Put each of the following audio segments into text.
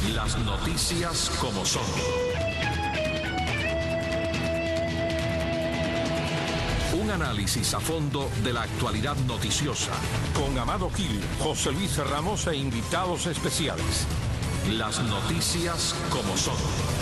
Las noticias como son. Un análisis a fondo de la actualidad noticiosa. Con Amado Gil, José Luis Ramos e invitados especiales. Las noticias como son.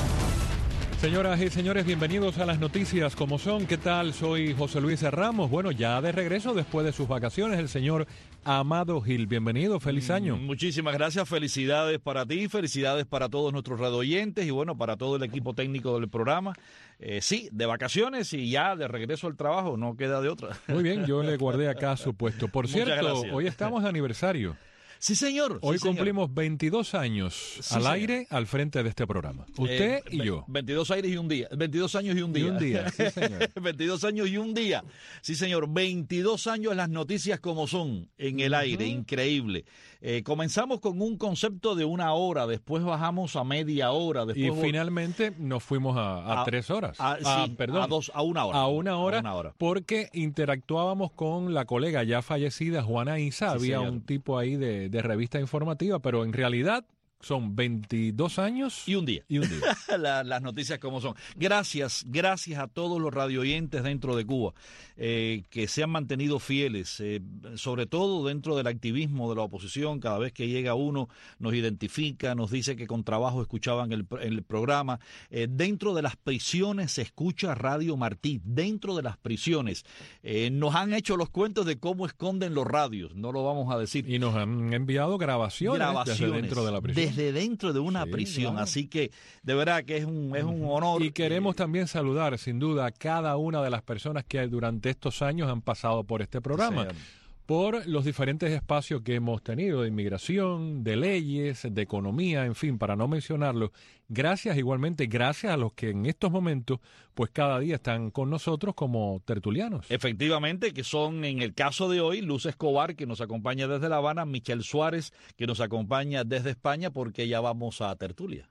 Señoras y señores, bienvenidos a las noticias como son. ¿Qué tal? Soy José Luis Ramos. Bueno, ya de regreso después de sus vacaciones, el señor Amado Gil. Bienvenido, feliz año. Muchísimas gracias, felicidades para ti, felicidades para todos nuestros radioyentes y bueno, para todo el equipo técnico del programa. Sí, de vacaciones y ya de regreso al trabajo, no queda de otra. Muy bien, yo le guardé acá su puesto. Por cierto, gracias. Hoy estamos de aniversario. Sí, señor. Hoy sí, señor. cumplimos 22 años al aire, al frente de este programa. Usted y yo. 22 aires y un día. 22 años y un día. Y un día, sí, señor. 22 años y un día. Sí, señor. 22 años las noticias como son en el aire. Increíble. Comenzamos con un concepto de 1 hora, después bajamos a media hora. Después y finalmente nos fuimos a 3 horas. Perdón. A 1 hora. A una hora, porque interactuábamos con la colega ya fallecida, Juana Isa. Sí, había señor. un tipo ahí de revista informativa, pero en realidad son 22 años y un día. Las noticias como son. Gracias a todos los radioyentes dentro de Cuba que se han mantenido fieles, sobre todo dentro del activismo de la oposición. Cada vez que llega uno nos identifica, nos dice que con trabajo escuchaban el programa. Dentro de las prisiones se escucha Radio Martí, dentro de las prisiones. Nos han hecho los cuentos de cómo esconden los radios, no lo vamos a decir. Y nos han enviado grabaciones desde dentro de la prisión. Desde dentro de una prisión, claro. Así que de verdad que es un honor. Y queremos también saludar sin duda a cada una de las personas que durante estos años han pasado por este programa, por los diferentes espacios que hemos tenido de inmigración, de leyes, de economía, en fin, para no mencionarlo. Gracias a los que en estos momentos, pues cada día están con nosotros como tertulianos. Efectivamente, que son en el caso de hoy, Luz Escobar, que nos acompaña desde La Habana, Michelle Suárez, que nos acompaña desde España, porque ya vamos a tertulia.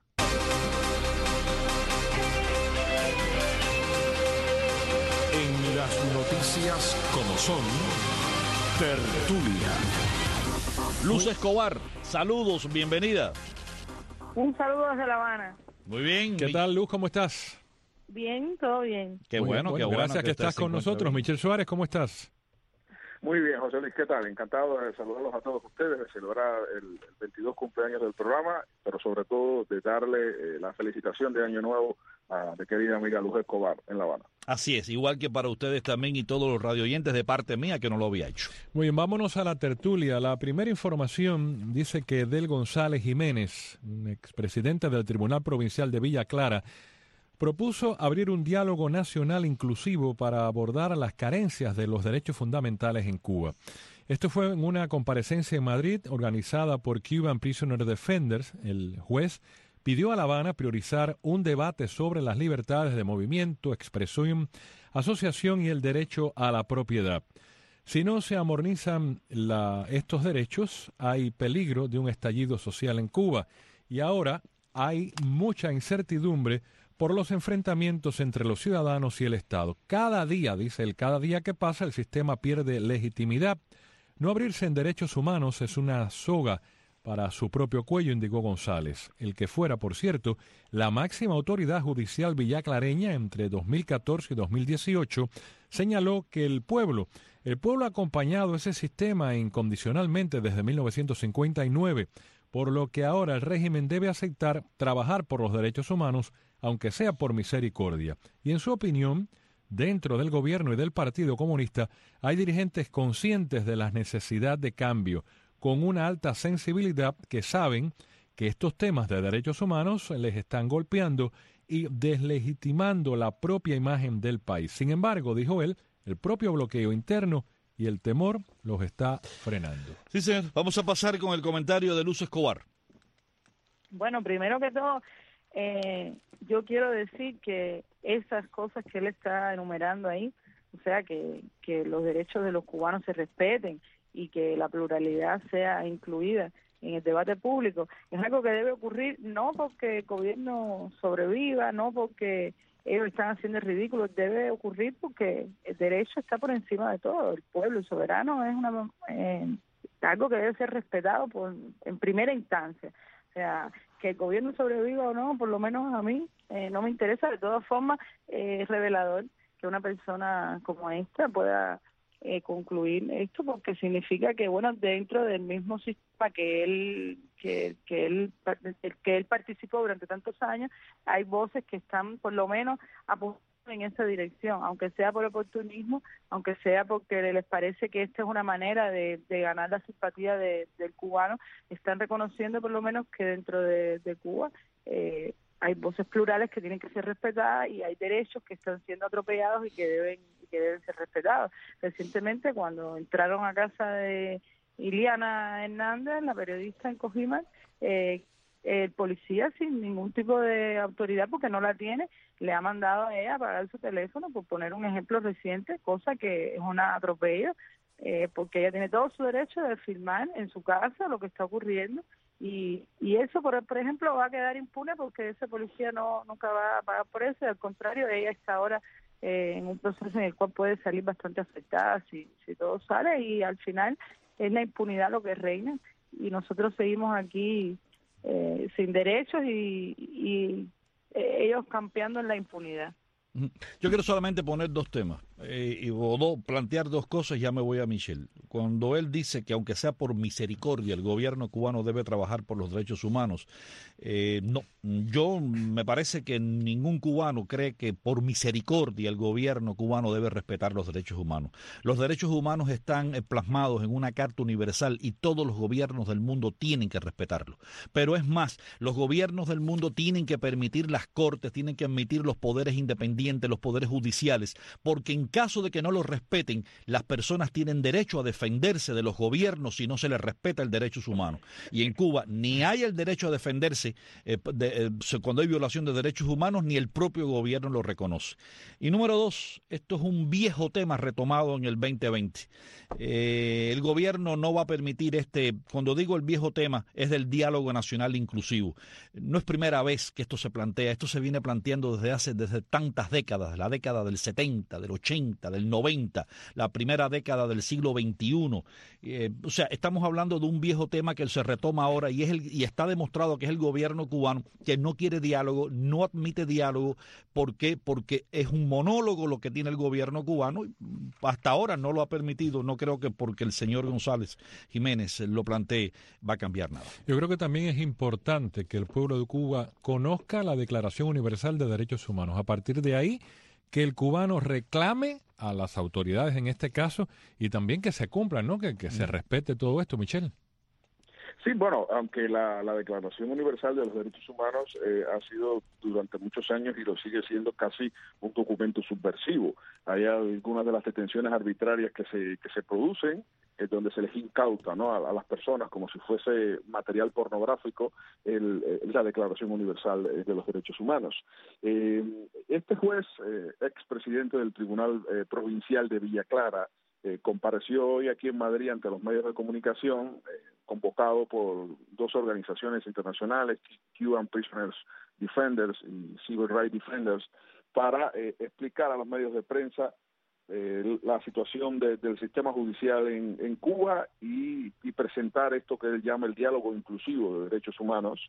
En las noticias como son, tertulia. Luz Escobar, saludos, bienvenida. Un saludo desde La Habana. Muy bien. ¿Qué tal, Luz? ¿Cómo estás? Bien, todo bien. Qué bueno. Gracias que estás con nosotros. Michelle Suárez, ¿cómo estás? Muy bien, José Luis, ¿qué tal? Encantado de saludarlos a todos ustedes, de celebrar el 22 cumpleaños del programa, pero sobre todo de darle la felicitación de Año Nuevo a mi querida amiga Luz Escobar en La Habana. Así es, igual que para ustedes también y todos los radioyentes de parte mía que no lo había hecho. Muy bien, vámonos a la tertulia. La primera información dice que Del González Jiménez, un expresidente del Tribunal Provincial de Villa Clara, propuso abrir un diálogo nacional inclusivo para abordar las carencias de los derechos fundamentales en Cuba. Esto fue en una comparecencia en Madrid organizada por Cuban Prisoner Defenders. El juez pidió a La Habana priorizar un debate sobre las libertades de movimiento, expresión, asociación y el derecho a la propiedad. Si no se amortizan estos derechos, hay peligro de un estallido social en Cuba. Y ahora hay mucha incertidumbre por los enfrentamientos entre los ciudadanos y el Estado. Cada día, dice él, cada día que pasa el sistema pierde legitimidad. No abrirse en derechos humanos es una soga para su propio cuello, indicó González, el que fuera, por cierto, la máxima autoridad judicial villaclareña entre 2014 y 2018, señaló que el pueblo ha acompañado ese sistema incondicionalmente desde 1959, por lo que ahora el régimen debe aceptar trabajar por los derechos humanos, aunque sea por misericordia. Y en su opinión, dentro del gobierno y del Partido Comunista hay dirigentes conscientes de la necesidad de cambio, con una alta sensibilidad, que saben que estos temas de derechos humanos les están golpeando y deslegitimando la propia imagen del país. Sin embargo, dijo él, el propio bloqueo interno y el temor los está frenando. Sí, señor. Vamos a pasar con el comentario de Luz Escobar. Bueno, primero que todo, yo quiero decir que esas cosas que él está enumerando ahí, o sea, que los derechos de los cubanos se respeten y que la pluralidad sea incluida en el debate público, es algo que debe ocurrir no porque el gobierno sobreviva, no porque ellos están haciendo el ridículo, debe ocurrir porque el derecho está por encima de todo. El pueblo soberano es algo que debe ser respetado en primera instancia. O sea, que el gobierno sobreviva o no, por lo menos a mí, no me interesa. De todas formas, es revelador que una persona como esta pueda concluir esto, porque significa que, bueno, dentro del mismo sistema que él participó durante tantos años, hay voces que están por lo menos apuntando en esa dirección, aunque sea por oportunismo, aunque sea porque les parece que esta es una manera de ganar la simpatía del cubano. Están reconociendo por lo menos que dentro de Cuba hay voces plurales que tienen que ser respetadas y hay derechos que están siendo atropellados y que deben ser respetados. Recientemente, cuando entraron a casa de Iliana Hernández, la periodista en Cojímac, el policía, sin ningún tipo de autoridad, porque no la tiene, le ha mandado a ella a apagar su teléfono, por poner un ejemplo reciente, cosa que es una atropello, porque ella tiene todo su derecho de filmar en su casa lo que está ocurriendo, y eso, por ejemplo, va a quedar impune porque ese policía nunca va a pagar por eso, y al contrario, ella está ahora en un proceso en el cual puede salir bastante afectada si todo sale, y al final es la impunidad lo que reina, y nosotros seguimos aquí sin derechos y ellos campeando en la impunidad. Yo quiero solamente poner dos temas plantear dos cosas, ya me voy a Michelle. Cuando él dice que aunque sea por misericordia el gobierno cubano debe trabajar por los derechos humanos, no, yo me parece que ningún cubano cree que por misericordia el gobierno cubano debe respetar los derechos humanos. Los derechos humanos están plasmados en una carta universal y todos los gobiernos del mundo tienen que respetarlo. Pero es más, los gobiernos del mundo tienen que permitir las cortes, tienen que admitir los poderes independientes, los poderes judiciales, porque en caso de que no los respeten, las personas tienen derecho a defenderse de los gobiernos si no se les respeta el derechos humanos. Y en Cuba ni hay el derecho a defenderse cuando hay violación de derechos humanos, ni el propio gobierno lo reconoce. Y número dos, esto es un viejo tema retomado en el 2020. El gobierno no va a permitir cuando digo el viejo tema, es del diálogo nacional inclusivo. No es primera vez que esto se plantea, esto se viene planteando desde tantas décadas, la década del 70, del 80, del 90, la primera década del siglo XXI. O sea, estamos hablando de un viejo tema que se retoma ahora y está demostrado que es el gobierno cubano que no quiere diálogo, no admite diálogo. ¿Por qué? Porque es un monólogo lo que tiene el gobierno cubano. Hasta ahora no lo ha permitido. No creo que porque el señor González Jiménez lo plantee va a cambiar nada. Yo creo que también es importante que el pueblo de Cuba conozca la Declaración Universal de Derechos Humanos. A partir de ahí, que el cubano reclame a las autoridades en este caso y también que se cumplan, ¿no? Que se respete todo esto, Michelle. Sí, bueno, aunque la Declaración Universal de los Derechos Humanos ha sido durante muchos años y lo sigue siendo casi un documento subversivo. Hay algunas de las detenciones arbitrarias que se producen, donde se les incauta, ¿no?, a las personas como si fuese material pornográfico la Declaración Universal de los Derechos Humanos. Este juez, expresidente del Tribunal Provincial de Villa Clara, compareció hoy aquí en Madrid ante los medios de comunicación, convocado por dos organizaciones internacionales, Cuban Prisoners Defenders y Civil Rights Defenders, para explicar a los medios de prensa la situación del sistema judicial en Cuba y presentar esto que él llama el diálogo inclusivo de derechos humanos,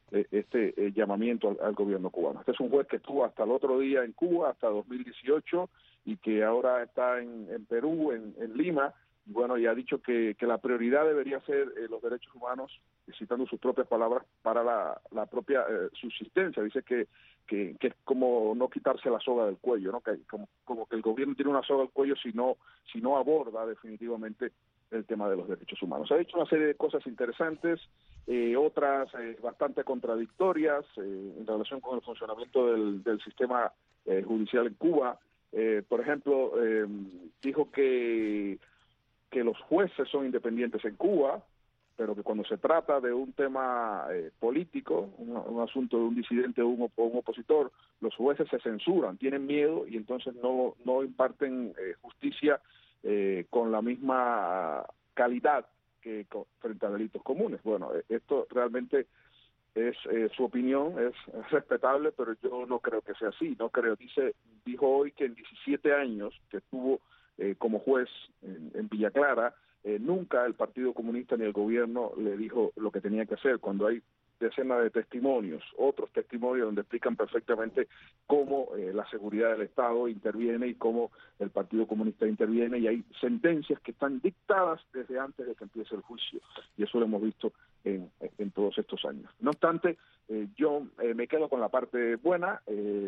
llamamiento al gobierno cubano. Este es un juez que estuvo hasta el otro día en Cuba, hasta 2018, y que ahora está en Perú, en Lima, y bueno, y ha dicho que la prioridad debería ser los derechos humanos, citando sus propias palabras, para la propia subsistencia. Dice que es como no quitarse la soga del cuello, ¿no? Que como que el gobierno tiene una soga al cuello si no aborda definitivamente el tema de los derechos humanos. Ha dicho una serie de cosas interesantes, otras bastante contradictorias en relación con el funcionamiento del sistema judicial en Cuba. Por ejemplo, dijo que los jueces son independientes en Cuba, pero que cuando se trata de un tema político, un asunto de un disidente o un opositor, los jueces se censuran, tienen miedo y entonces no imparten justicia con la misma calidad que frente a delitos comunes. Bueno, esto realmente es su opinión, es respetable, pero yo no creo que sea así. Dijo hoy que en 17 años que estuvo como juez en Villa Clara, nunca el Partido Comunista ni el gobierno le dijo lo que tenía que hacer. Cuando hay decenas de testimonios, otros testimonios donde explican perfectamente cómo la seguridad del Estado interviene y cómo el Partido Comunista interviene, y hay sentencias que están dictadas desde antes de que empiece el juicio, y eso lo hemos visto en todos estos años. No obstante, yo me quedo con la parte buena.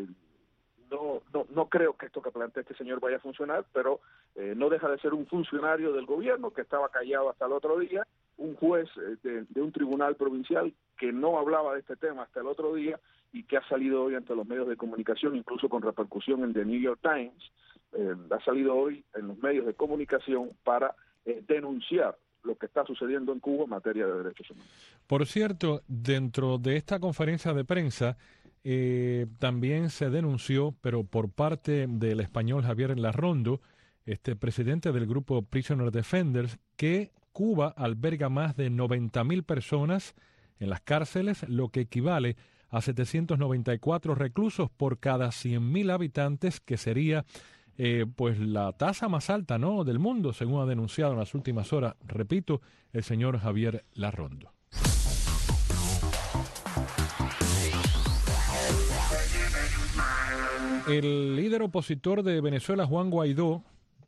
No creo que esto que plantea este señor vaya a funcionar, pero no deja de ser un funcionario del gobierno que estaba callado hasta el otro día, un juez de un tribunal provincial que no hablaba de este tema hasta el otro día y que ha salido hoy ante los medios de comunicación, incluso con repercusión en The New York Times, ha salido hoy en los medios de comunicación para denunciar lo que está sucediendo en Cuba en materia de derechos humanos. Por cierto, dentro de esta conferencia de prensa también se denunció, pero por parte del español Javier Larrondo, presidente del grupo Prisoner Defenders, que Cuba alberga más de 90.000 personas en las cárceles, lo que equivale a 794 reclusos por cada 100.000 habitantes, que sería pues la tasa más alta, ¿no?, del mundo, según ha denunciado en las últimas horas, repito, el señor Javier Larrondo. El líder opositor de Venezuela, Juan Guaidó,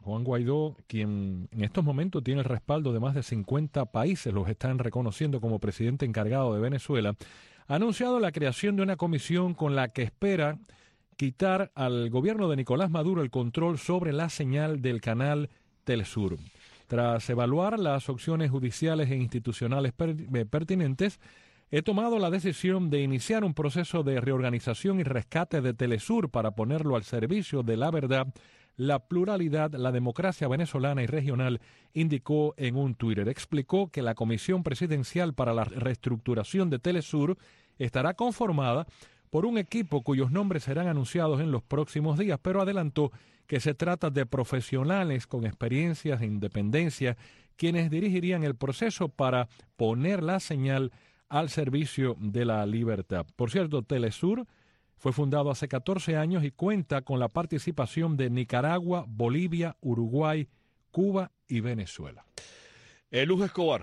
quien en estos momentos tiene el respaldo de más de 50 países, los están reconociendo como presidente encargado de Venezuela, ha anunciado la creación de una comisión con la que espera quitar al gobierno de Nicolás Maduro el control sobre la señal del canal Telesur. Tras evaluar las opciones judiciales e institucionales pertinentes, he tomado la decisión de iniciar un proceso de reorganización y rescate de Telesur para ponerlo al servicio de la verdad, la pluralidad, la democracia venezolana y regional, indicó en un Twitter. Explicó que la Comisión Presidencial para la Reestructuración de Telesur estará conformada por un equipo cuyos nombres serán anunciados en los próximos días, pero adelantó que se trata de profesionales con experiencias e independencia quienes dirigirían el proceso para poner la señal al servicio de la libertad. Por cierto, Telesur fue fundado hace 14 años y cuenta con la participación de Nicaragua, Bolivia, Uruguay, Cuba y Venezuela. Luz Escobar.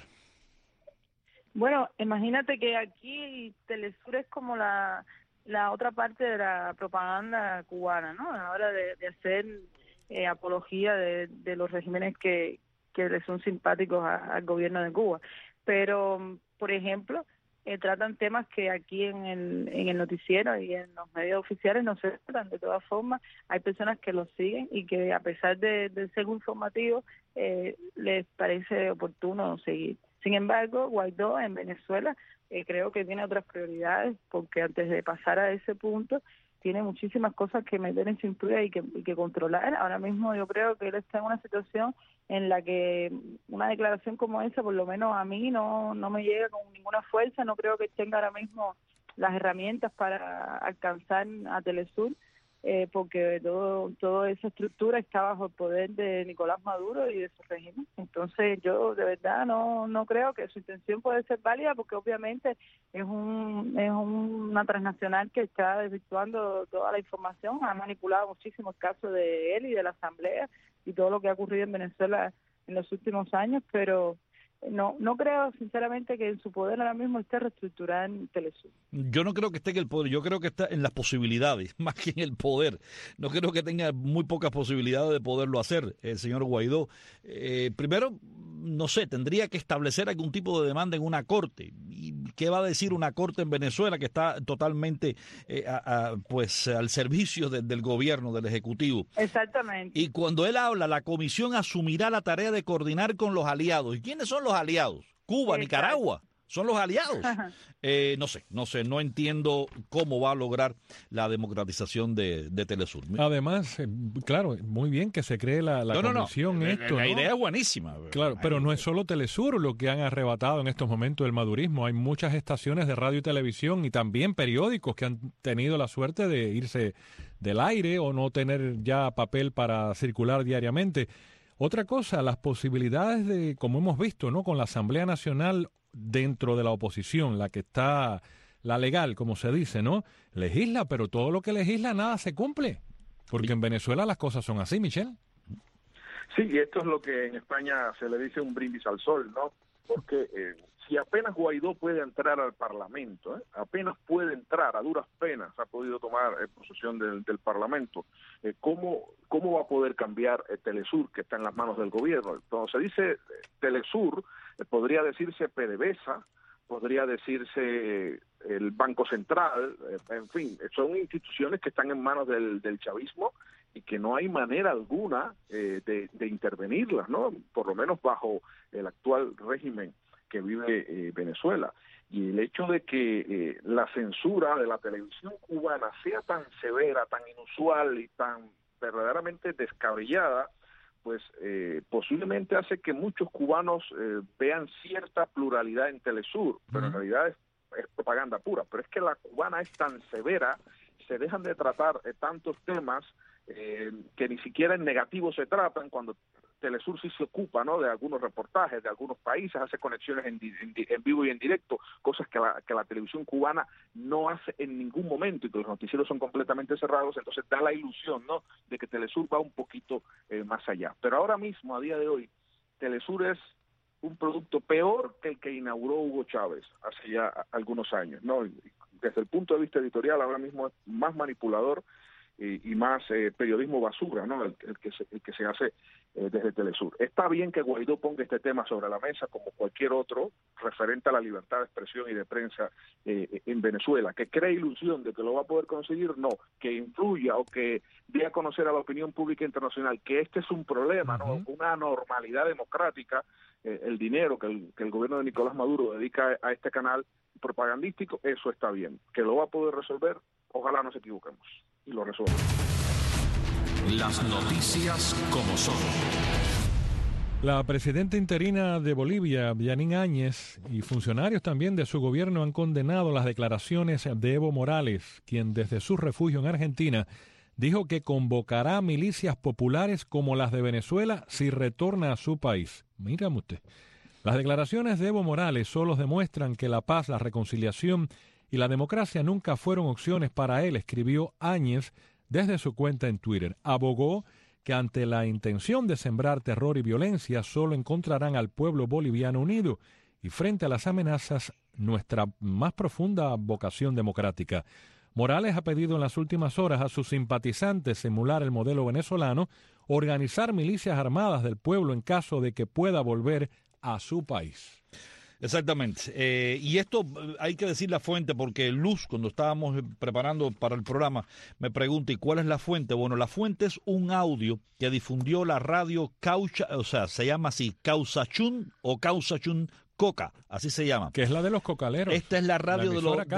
Bueno, imagínate que aquí Telesur es como la otra parte de la propaganda cubana, ¿no? A la hora de hacer apología de los regímenes que le son simpáticos al gobierno de Cuba. Pero, por ejemplo, tratan temas que aquí en el noticiero y en los medios oficiales no se tratan. De todas formas, hay personas que los siguen y que, a pesar de ser informativos, les parece oportuno seguir. Sin embargo, Guaidó en Venezuela creo que tiene otras prioridades, porque antes de pasar a ese punto tiene muchísimas cosas que meter en cintura y que controlar. Ahora mismo yo creo que él está en una situación en la que una declaración como esa, por lo menos a mí, no me llega con ninguna fuerza. No creo que tenga ahora mismo las herramientas para alcanzar a Telesur, porque toda esa estructura está bajo el poder de Nicolás Maduro y de su régimen. Entonces yo de verdad no creo que su intención puede ser válida, porque obviamente es una transnacional que está desvirtuando toda la información, ha manipulado muchísimo el caso de él y de la Asamblea y todo lo que ha ocurrido en Venezuela en los últimos años, pero no creo sinceramente que en su poder ahora mismo esté reestructurar Telesur. Yo no creo que esté en el poder, yo creo que está en las posibilidades, más que en el poder. No creo que tenga muy pocas posibilidades de poderlo hacer el señor Guaidó. Primero, no sé, tendría que establecer algún tipo de demanda en una corte. ¿Y qué va a decir una corte en Venezuela que está totalmente pues al servicio del gobierno, del Ejecutivo? Exactamente. Y cuando él habla, la comisión asumirá la tarea de coordinar con los aliados. ¿Y quiénes son los aliados? Cuba, exacto. Nicaragua. Son los aliados. No sé, no entiendo cómo va a lograr la democratización de Telesur. Además, claro, muy bien que se cree la comisión. La idea es buenísima. Claro, pero no es solo Telesur lo que han arrebatado en estos momentos el madurismo. Hay muchas estaciones de radio y televisión y también periódicos que han tenido la suerte de irse del aire o no tener ya papel para circular diariamente. Otra cosa, las posibilidades de, como hemos visto, ¿no?, con la Asamblea Nacional dentro de la oposición, la que está, la legal, como se dice, ¿no? Legisla, pero todo lo que legisla nada se cumple, porque en Venezuela las cosas son así, Michelle. Sí, y esto es lo que en España se le dice un brindis al sol, ¿no? Porque si apenas Guaidó puede entrar al Parlamento, apenas puede entrar, a duras penas ha podido tomar posesión del Parlamento, ¿cómo va a poder cambiar Telesur, que está en las manos del gobierno? Cuando se dice Telesur, podría decirse PDVSA, podría decirse el Banco Central, en fin, son instituciones que están en manos del chavismo y que no hay manera alguna de intervenirlas, ¿no? Por lo menos bajo el actual régimen que vive Venezuela. Y el hecho de que la censura de la televisión cubana sea tan severa, tan inusual y tan verdaderamente descabellada, pues posiblemente hace que muchos cubanos vean cierta pluralidad en Telesur, pero en realidad es propaganda pura. Pero es que la cubana es tan severa, se dejan de tratar tantos temas que ni siquiera en negativo se tratan, cuando Telesur sí se ocupa, ¿no?, de algunos reportajes de algunos países, hace conexiones en vivo y en directo, cosas que la televisión cubana no hace en ningún momento, y que los noticieros son completamente cerrados. Entonces da la ilusión, ¿no?, de que Telesur va un poquito más allá. Pero ahora mismo, a día de hoy, Telesur es un producto peor que el que inauguró Hugo Chávez hace ya algunos años, ¿no? Desde el punto de vista editorial, ahora mismo es más manipulador y más periodismo basura, ¿no?, el que se hace desde Telesur. Está bien que Guaidó ponga este tema sobre la mesa como cualquier otro referente a la libertad de expresión y de prensa en Venezuela. Que cree ilusión de que lo va a poder conseguir, no. Que influya o que dé a conocer a la opinión pública internacional que este es un problema, ¿no?, una anormalidad democrática, el dinero que el gobierno de Nicolás Maduro dedica a este canal propagandístico, eso está bien. Que lo va a poder resolver, ojalá nos equivoquemos y lo resuelva. Las noticias como son. La presidenta interina de Bolivia, Yanine Áñez, y funcionarios también de su gobierno han condenado las declaraciones de Evo Morales, quien desde su refugio en Argentina dijo que convocará milicias populares como las de Venezuela si retorna a su país. Mírame usted. Las declaraciones de Evo Morales solo demuestran que la paz, la reconciliación y la democracia nunca fueron opciones para él, escribió Áñez desde su cuenta en Twitter. Abogó que ante la intención de sembrar terror y violencia solo encontrarán al pueblo boliviano unido y frente a las amenazas nuestra más profunda vocación democrática. Morales ha pedido en las últimas horas a sus simpatizantes emular el modelo venezolano, organizar milicias armadas del pueblo en caso de que pueda volver a su país. Exactamente. Y esto hay que decir la fuente, porque Luz, cuando estábamos preparando para el programa, me pregunta, ¿y cuál es la fuente? Bueno, la fuente es un audio que difundió la radio Caucha, o sea, se llama así, Causachún o Causachún Coca, así se llama. Que es la de los cocaleros. Esta es la radio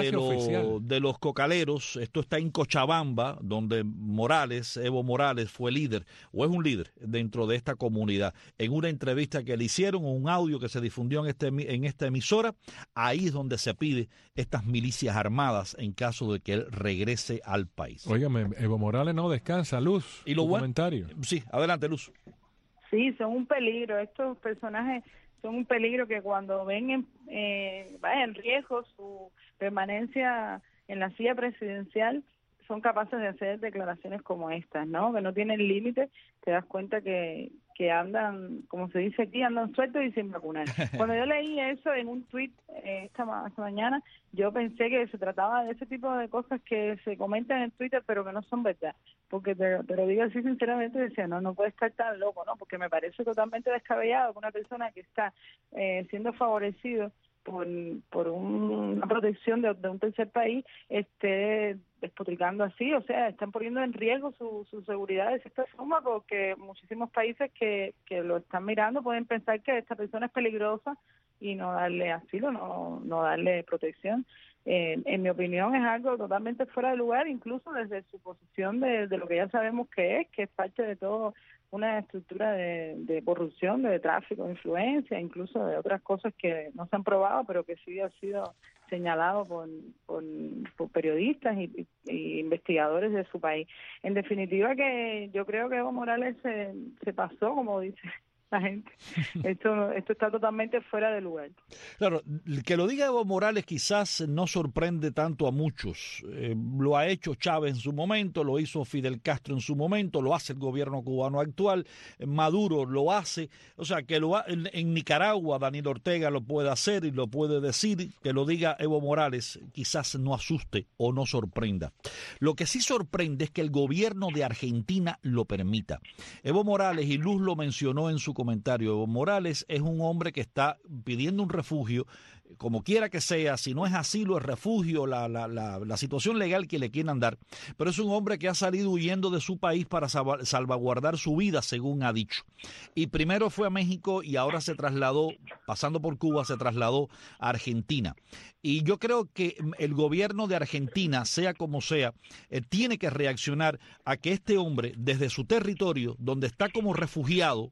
de los cocaleros. Esto está en Cochabamba, donde Evo Morales fue líder, o es un líder dentro de esta comunidad. En una entrevista que le hicieron, un audio que se difundió en esta emisora, ahí es donde se pide estas milicias armadas en caso de que él regrese al país. Óigame, Evo Morales no descansa, Luz. ¿Y lo bueno? Comentario. Sí, adelante, Luz. Sí, son un peligro. Estos personajes son un peligro que cuando ven en riesgo su permanencia en la silla presidencial, son capaces de hacer declaraciones como estas, ¿no? Que no tienen límite. Te das cuenta que andan, como se dice aquí, andan sueltos y sin vacunar. Cuando yo leí eso en un tuit esta mañana, yo pensé que se trataba de ese tipo de cosas que se comentan en Twitter, pero que no son verdad. Porque te lo digo así sinceramente, decía, no puede estar tan loco, ¿no? Porque me parece totalmente descabellado que una persona que está siendo favorecido por una protección de un tercer país esté despotricando así. O sea, están poniendo en riesgo su seguridad de cierta forma, porque muchísimos países que lo están mirando pueden pensar que esta persona es peligrosa y no darle asilo, no darle protección. En mi opinión es algo totalmente fuera de lugar, incluso desde su posición de lo que ya sabemos que es parte de todo una estructura de corrupción, de tráfico de influencia, incluso de otras cosas que no se han probado, pero que sí han sido señalados por periodistas y investigadores de su país. En definitiva, que yo creo que Evo Morales se pasó, como dice la gente. Esto está totalmente fuera de lugar. Claro, que lo diga Evo Morales quizás no sorprende tanto a muchos. Lo ha hecho Chávez en su momento, lo hizo Fidel Castro en su momento, lo hace el gobierno cubano actual, Maduro lo hace. O sea, que en Nicaragua Daniel Ortega lo puede hacer y lo puede decir. Que lo diga Evo Morales quizás no asuste o no sorprenda. Lo que sí sorprende es que el gobierno de Argentina lo permita. Evo Morales, y Luz lo mencionó en su comentario, Evo Morales es un hombre que está pidiendo un refugio, como quiera que sea, si no es asilo, es refugio, la situación legal que le quieran dar, pero es un hombre que ha salido huyendo de su país para salvaguardar su vida, según ha dicho. Y primero fue a México y ahora se trasladó, pasando por Cuba, se trasladó a Argentina. Y yo creo que el gobierno de Argentina, sea como sea, tiene que reaccionar a que este hombre, desde su territorio, donde está como refugiado,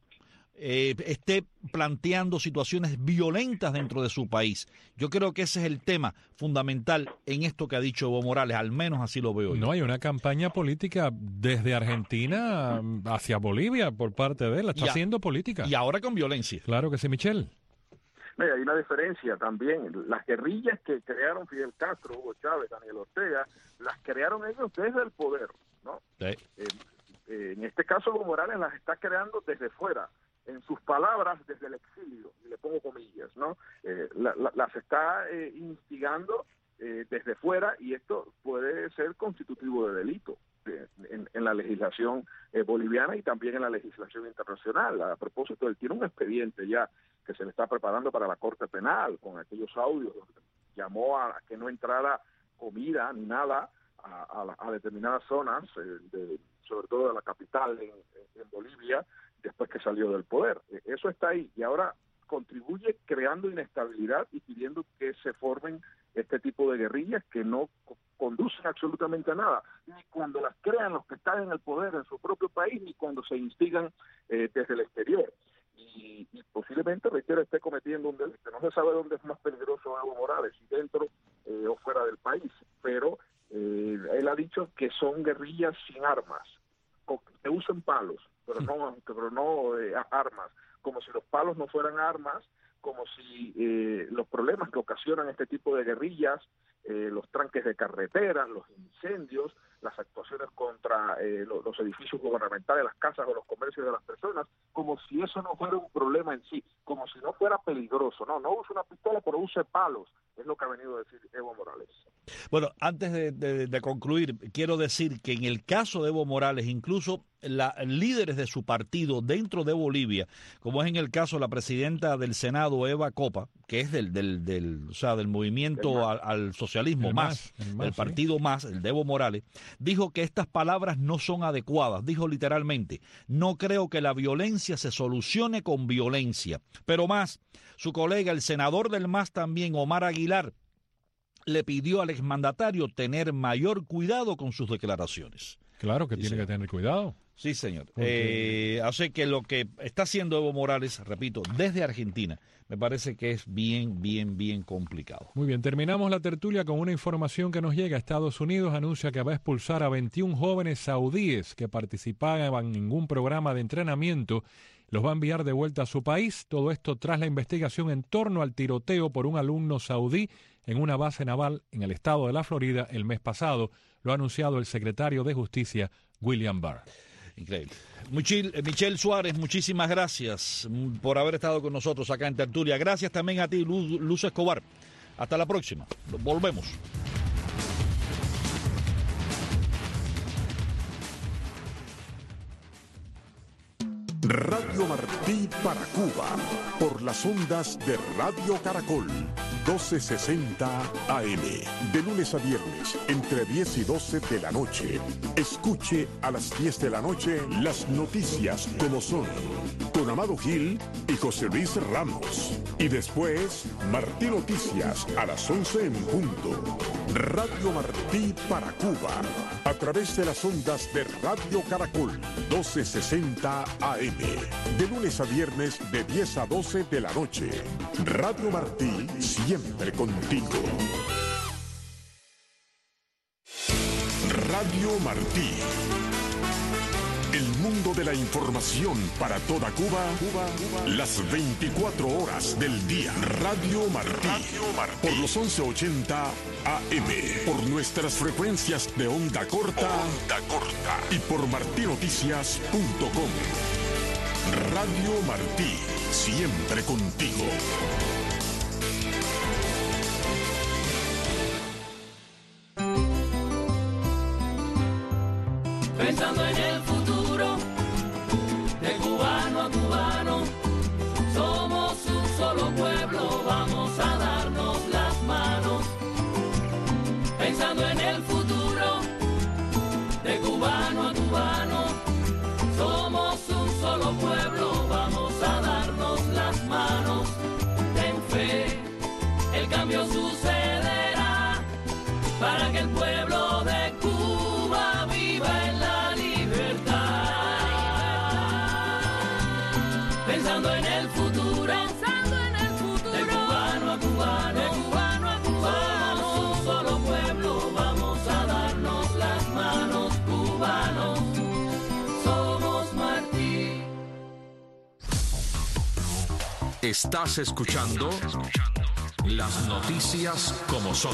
esté planteando situaciones violentas dentro de su país. Yo creo que ese es el tema fundamental en esto que ha dicho Evo Morales, al menos así lo veo yo. No hay una campaña política desde Argentina hacia Bolivia por parte de él, está haciendo política. Y ahora con violencia. Claro que sí, Michelle. Mira, hay una diferencia también. Las guerrillas que crearon Fidel Castro, Hugo Chávez, Daniel Ortega, las crearon ellos desde el poder, ¿no? Sí. En este caso, Evo Morales las está creando desde fuera. En sus palabras, desde el exilio, y le pongo comillas, ¿no? Las está instigando desde fuera, y esto puede ser constitutivo de delito en la legislación boliviana y también en la legislación internacional. A propósito, él tiene un expediente ya que se le está preparando para la Corte Penal, con aquellos audios donde llamó a que no entrara comida ni nada a determinadas zonas, sobre todo de la capital en Bolivia, después que salió del poder. Eso está ahí, y ahora contribuye creando inestabilidad y pidiendo que se formen este tipo de guerrillas que no conducen absolutamente a nada, ni cuando las crean los que están en el poder en su propio país, ni cuando se instigan desde el exterior. Y posiblemente, reitero, esté cometiendo un delito. No se sabe dónde es más peligroso Evo Morales, si dentro o fuera del país, pero él ha dicho que son guerrillas sin armas, que usen palos, pero no armas, como si los palos no fueran armas, como si los problemas que ocasionan este tipo de guerrillas, los tranques de carreteras, los incendios, las actuaciones contra los edificios gubernamentales, las casas o los comercios de las personas, como si eso no fuera un problema en sí, como si no fuera peligroso. No use una pistola, pero use palos, es lo que ha venido a decir Evo Morales. Bueno, antes de concluir, quiero decir que en el caso de Evo Morales, incluso líderes de su partido dentro de Bolivia, como es en el caso de la presidenta del Senado, Eva Copa, que es del movimiento al socialismo más, el partido más, el de Evo Morales, dijo que estas palabras no son adecuadas. Dijo literalmente: no creo que la violencia se solucione con violencia. Pero más, su colega, el senador del MAS también, Omar Aguilar, le pidió al exmandatario tener mayor cuidado con sus declaraciones. Claro que tiene que tener cuidado. Sí, señor. Así que lo que está haciendo Evo Morales, repito, desde Argentina, me parece que es bien complicado. Muy bien, terminamos la tertulia con una información que nos llega. Estados Unidos anuncia que va a expulsar a 21 jóvenes saudíes que participaban en un programa de entrenamiento. Los va a enviar de vuelta a su país. Todo esto tras la investigación en torno al tiroteo por un alumno saudí en una base naval en el estado de la Florida el mes pasado. Lo ha anunciado el secretario de Justicia, William Barr. Increíble. Michelle Suárez, muchísimas gracias por haber estado con nosotros acá en Tertulia. Gracias también a ti, Luz Escobar. Hasta la próxima. Volvemos. Radio Martí para Cuba, por las ondas de Radio Caracol, 1260 AM, de lunes a viernes, entre 10 y 12 de la noche. Escuche a las 10 de la noche las noticias como son, con Amado Gil y José Luis Ramos. Y después, Martí Noticias a las 11 en punto. Radio Martí para Cuba, a través de las ondas de Radio Caracol, 1260 AM. De lunes a viernes de 10 a 12 de la noche. Radio Martí, siempre contigo. Radio Martí. El mundo de la información para toda Cuba, las 24 horas del día. Radio Martí, por los 1180 AM, por nuestras frecuencias de onda corta y por martinoticias.com. Radio Martí, siempre contigo. Pensando en el futuro, de cubano a cubano, somos un solo pueblo, vamos a darnos las manos. Pensando en el futuro, de cubano a cubano, somos un solo pueblo, vamos a darnos las manos. Ten fe, el cambio sucederá para que el pueblo de Cuba viva en la libertad. Pensando en el futuro, de cubano a cubano, somos un solo pueblo, vamos a darnos las manos, cubanos, somos Martí. Estás escuchando las noticias como son.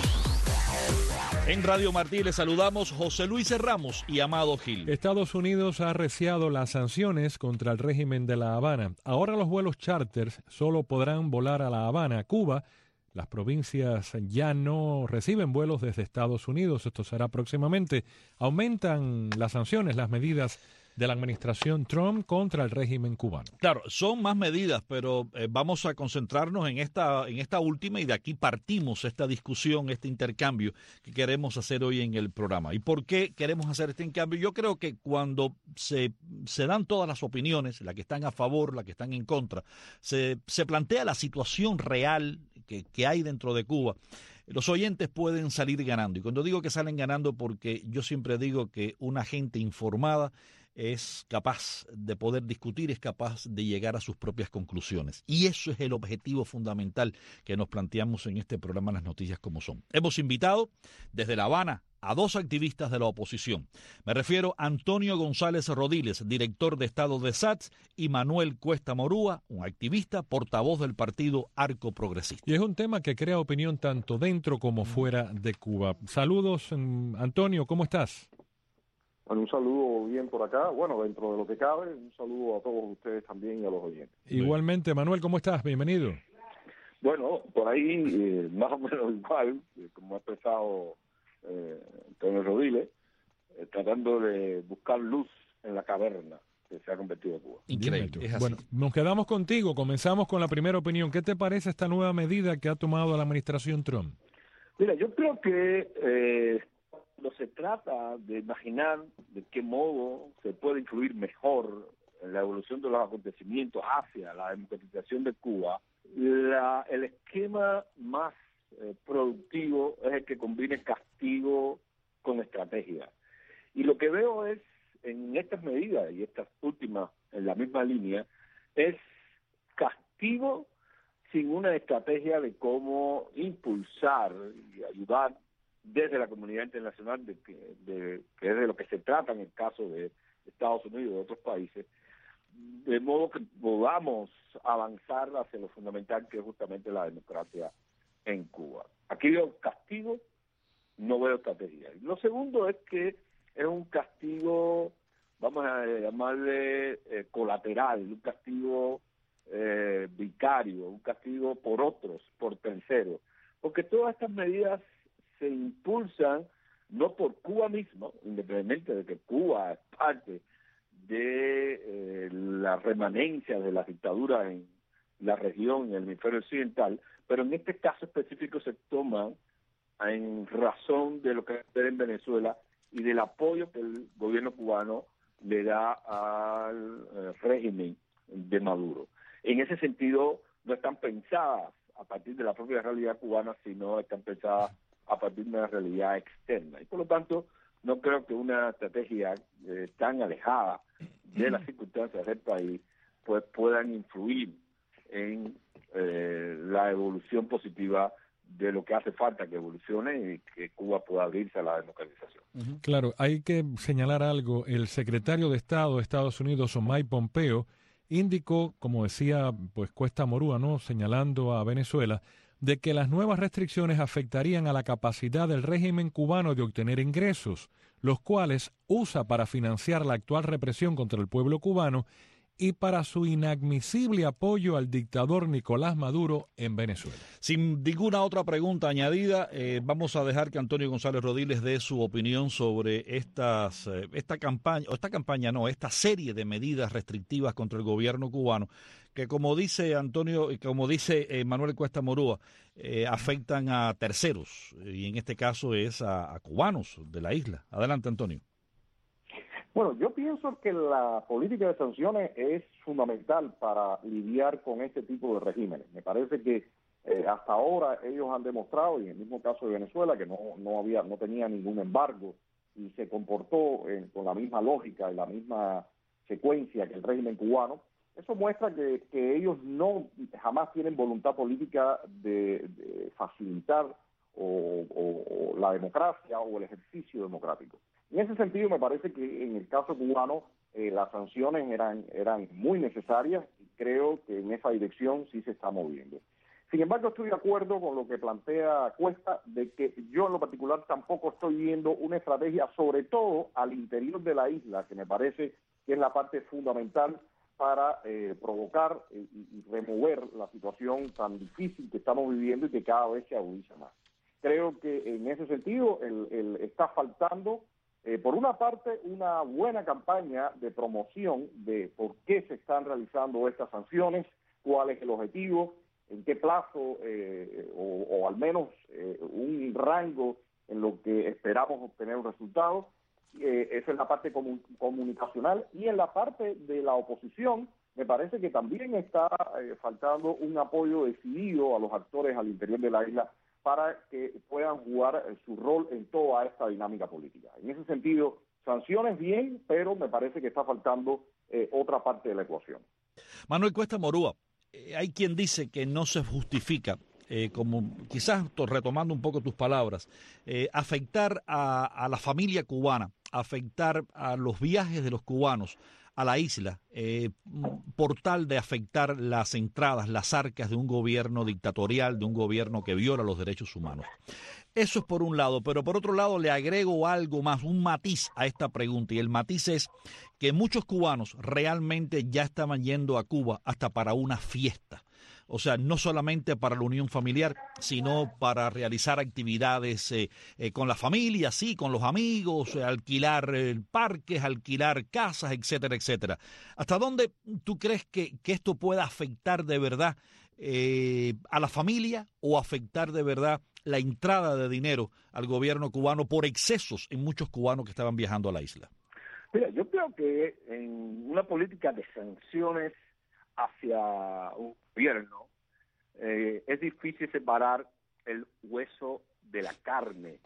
En Radio Martí les saludamos José Luis Ramos y Amado Gil. Estados Unidos ha arreciado las sanciones contra el régimen de La Habana. Ahora los vuelos charters solo podrán volar a La Habana. Cuba, las provincias ya no reciben vuelos desde Estados Unidos. Esto será próximamente. Aumentan las sanciones, las medidas de la administración Trump contra el régimen cubano. Claro, son más medidas, pero vamos a concentrarnos en esta última y de aquí partimos esta discusión, este intercambio que queremos hacer hoy en el programa. ¿Y por qué queremos hacer este intercambio? Yo creo que cuando se dan todas las opiniones, las que están a favor, las que están en contra, se plantea la situación real que hay dentro de Cuba, los oyentes pueden salir ganando. Y cuando digo que salen ganando, porque yo siempre digo que una gente informada es capaz de poder discutir, es capaz de llegar a sus propias conclusiones. Y eso es el objetivo fundamental que nos planteamos en este programa Las Noticias como Son. Hemos invitado desde La Habana a dos activistas de la oposición. Me refiero a Antonio González Rodiles, director de Estado de SATS, y Manuel Cuesta Morúa, un activista, portavoz del partido Arco Progresista. Y es un tema que crea opinión tanto dentro como fuera de Cuba. Saludos, Antonio, ¿cómo estás? Bueno, un saludo bien por acá, bueno, dentro de lo que cabe, un saludo a todos ustedes también y a los oyentes. Igualmente, Manuel, ¿cómo estás? Bienvenido. Bueno, por ahí más o menos igual, como ha expresado Antonio Rodiles, tratando de buscar luz en la caverna que se ha convertido Cuba. Increíble, es así. Bueno, nos quedamos contigo, comenzamos con la primera opinión. ¿Qué te parece esta nueva medida que ha tomado la administración Trump? Mira, yo creo que cuando se trata de imaginar de qué modo se puede influir mejor en la evolución de los acontecimientos hacia la democratización de Cuba, el esquema más productivo es el que combine castigo con estrategia. Y lo que veo es, en estas medidas y estas últimas en la misma línea, es castigo sin una estrategia de cómo impulsar y ayudar desde la comunidad internacional, que es de lo que se trata en el caso de Estados Unidos y de otros países, de modo que podamos avanzar hacia lo fundamental que es justamente la democracia en Cuba. Aquí veo castigo, no veo estrategia. Y lo segundo es que es un castigo, vamos a llamarle colateral, un castigo vicario, un castigo por otros, por terceros, porque todas estas medidas se impulsan no por Cuba mismo, independientemente de que Cuba es parte de la remanencia de las dictaduras en la región, en el hemisferio occidental, pero en este caso específico se toman en razón de lo que sucede en Venezuela y del apoyo que el gobierno cubano le da al régimen de Maduro. En ese sentido, no están pensadas a partir de la propia realidad cubana, sino están pensadas a partir de una realidad externa. Y por lo tanto, no creo que una estrategia tan alejada de las circunstancias del país pues puedan influir en la evolución positiva de lo que hace falta que evolucione y que Cuba pueda abrirse a la democratización. Claro, hay que señalar algo. El secretario de Estado de Estados Unidos, Mike Pompeo, indicó, como decía pues Cuesta Morúa, ¿no?, señalando a Venezuela, de que las nuevas restricciones afectarían a la capacidad del régimen cubano de obtener ingresos, los cuales usa para financiar la actual represión contra el pueblo cubano y para su inadmisible apoyo al dictador Nicolás Maduro en Venezuela. Sin ninguna otra pregunta añadida, vamos a dejar que Antonio González Rodiles dé su opinión sobre esta serie de medidas restrictivas contra el gobierno cubano, que como dice Antonio y como dice Manuel Cuesta Morúa, afectan a terceros, y en este caso es a cubanos de la isla. Adelante, Antonio. Bueno, yo pienso que la política de sanciones es fundamental para lidiar con este tipo de regímenes. Me parece que hasta ahora ellos han demostrado, y en el mismo caso de Venezuela, que no tenía ningún embargo y se comportó con la misma lógica y la misma secuencia que el régimen cubano. Eso muestra que ellos jamás tienen voluntad política de facilitar o la democracia o el ejercicio democrático. En ese sentido, me parece que en el caso cubano las sanciones eran muy necesarias y creo que en esa dirección sí se está moviendo. Sin embargo, estoy de acuerdo con lo que plantea Cuesta, de que yo en lo particular tampoco estoy viendo una estrategia, sobre todo al interior de la isla, que me parece que es la parte fundamental para provocar y remover la situación tan difícil que estamos viviendo y que cada vez se agudiza más. Creo que en ese sentido está faltando, por una parte, una buena campaña de promoción de por qué se están realizando estas sanciones, cuál es el objetivo, en qué plazo, o al menos un rango en lo que esperamos obtener un resultado. Esa es la parte comunicacional, y en la parte de la oposición me parece que también está faltando un apoyo decidido a los actores al interior de la isla para que puedan jugar su rol en toda esta dinámica política. En ese sentido, sanciones bien, pero me parece que está faltando otra parte de la ecuación. Manuel Cuesta Morúa, hay quien dice que no se justifica, como quizás retomando un poco tus palabras, afectar a la familia cubana, afectar a los viajes de los cubanos a la isla, por tal de afectar las entradas, las arcas de un gobierno dictatorial, de un gobierno que viola los derechos humanos. Eso es por un lado, pero por otro lado le agrego algo más, un matiz a esta pregunta, y el matiz es que muchos cubanos realmente ya estaban yendo a Cuba hasta para una fiesta. O sea, no solamente para la unión familiar, sino para realizar actividades con la familia, sí, con los amigos, alquilar parques, alquilar casas, etcétera, etcétera. ¿Hasta dónde tú crees que esto pueda afectar de verdad a la familia o afectar de verdad la entrada de dinero al gobierno cubano por excesos en muchos cubanos que estaban viajando a la isla? Mira, yo creo que en una política de sanciones hacia un gobierno, es difícil separar el hueso de la carne.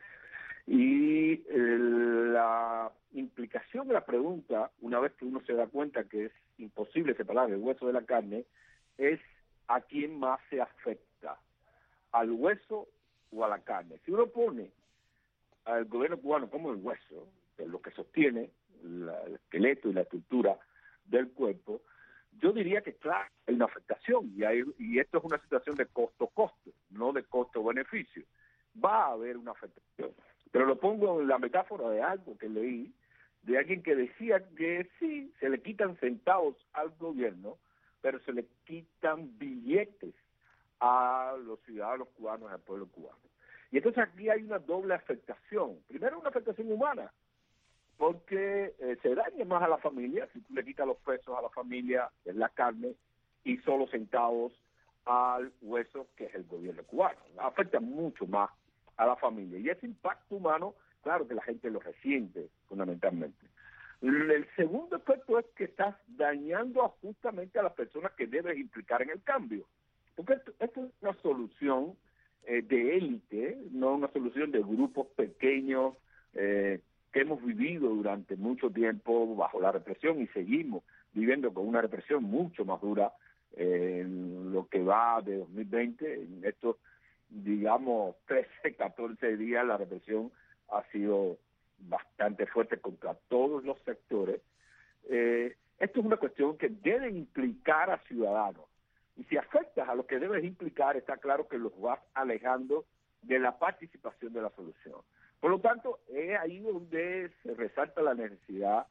Y la implicación de la pregunta, una vez que uno se da cuenta que es imposible separar el hueso de la carne, es a quién más se afecta, al hueso o a la carne. Si uno pone al gobierno cubano como el hueso, que es lo que sostiene el esqueleto y la estructura del cuerpo, yo diría que claro, hay una afectación y esto es una situación de costo-costo, no de costo-beneficio. Va a haber una afectación, pero lo pongo en la metáfora de algo que leí, de alguien que decía que sí, se le quitan centavos al gobierno, pero se le quitan billetes a los ciudadanos cubanos, al pueblo cubano. Y entonces aquí hay una doble afectación. Primero, una afectación humana, porque se daña más a la familia si tú le quitas los pesos a la familia, que es la carne, y solo centavos al hueso, que es el gobierno cubano. Afecta mucho más a la familia. Y ese impacto humano, claro que la gente lo resiente fundamentalmente. El segundo efecto es que estás dañando justamente a las personas que debes implicar en el cambio. Porque esto es una solución de élite, no una solución de grupos pequeños que hemos vivido durante mucho tiempo bajo la represión y seguimos viviendo con una represión mucho más dura en lo que va de 2020, en estos digamos, 13, 14 días la represión ha sido bastante fuerte contra todos los sectores. Esto es una cuestión que debe implicar a ciudadanos. Y si afectas a los que debes implicar, está claro que los vas alejando de la participación de la solución. Por lo tanto, es ahí donde se resalta la necesidad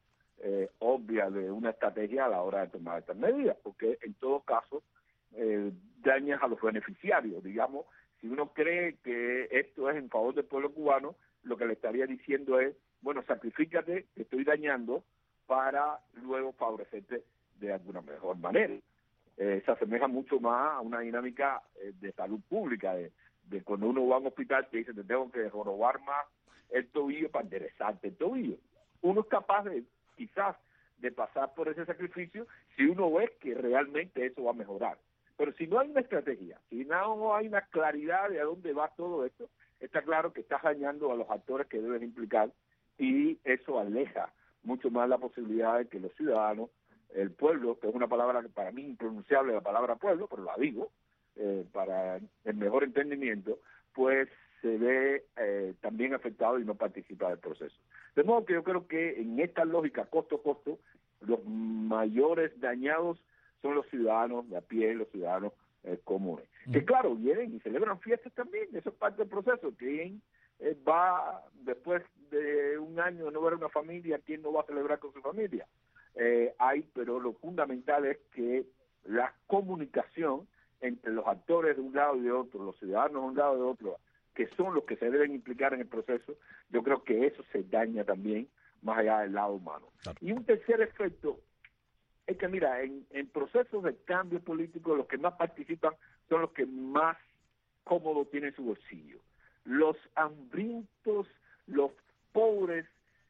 obvia de una estrategia a la hora de tomar estas medidas, porque en todo caso dañas a los beneficiarios. Digamos, si uno cree que esto es en favor del pueblo cubano, lo que le estaría diciendo es, bueno, sacrifícate, te estoy dañando, para luego favorecerte de alguna mejor manera. Se asemeja mucho más a una dinámica de salud pública, de cuando uno va a un hospital te dice, te tengo que jorobar más el tobillo para enderezarte el tobillo. Uno es capaz de, quizás, de pasar por ese sacrificio si uno ve que realmente eso va a mejorar. Pero si no hay una estrategia, si no hay una claridad de a dónde va todo esto, está claro que estás dañando a los actores que deben implicar, y eso aleja mucho más la posibilidad de que los ciudadanos, el pueblo, que es una palabra que para mí impronunciable, la palabra pueblo, pero la digo, para el mejor entendimiento, pues se ve también afectado y no participa del proceso. De modo que yo creo que en esta lógica costo-costo, los mayores dañados son los ciudadanos de a pie, los ciudadanos comunes. Que claro, vienen y celebran fiestas también, eso es parte del proceso. ¿Quién va después de un año de no ver a una familia? ¿Quién no va a celebrar con su familia? Pero lo fundamental es que la comunicación entre los actores de un lado y de otro, los ciudadanos de un lado y de otro, que son los que se deben implicar en el proceso, yo creo que eso se daña también, más allá del lado humano. Claro. Y un tercer efecto es que, mira, en procesos de cambio político, los que más participan son los que más cómodo tienen su bolsillo. Los hambrientos, los pobres,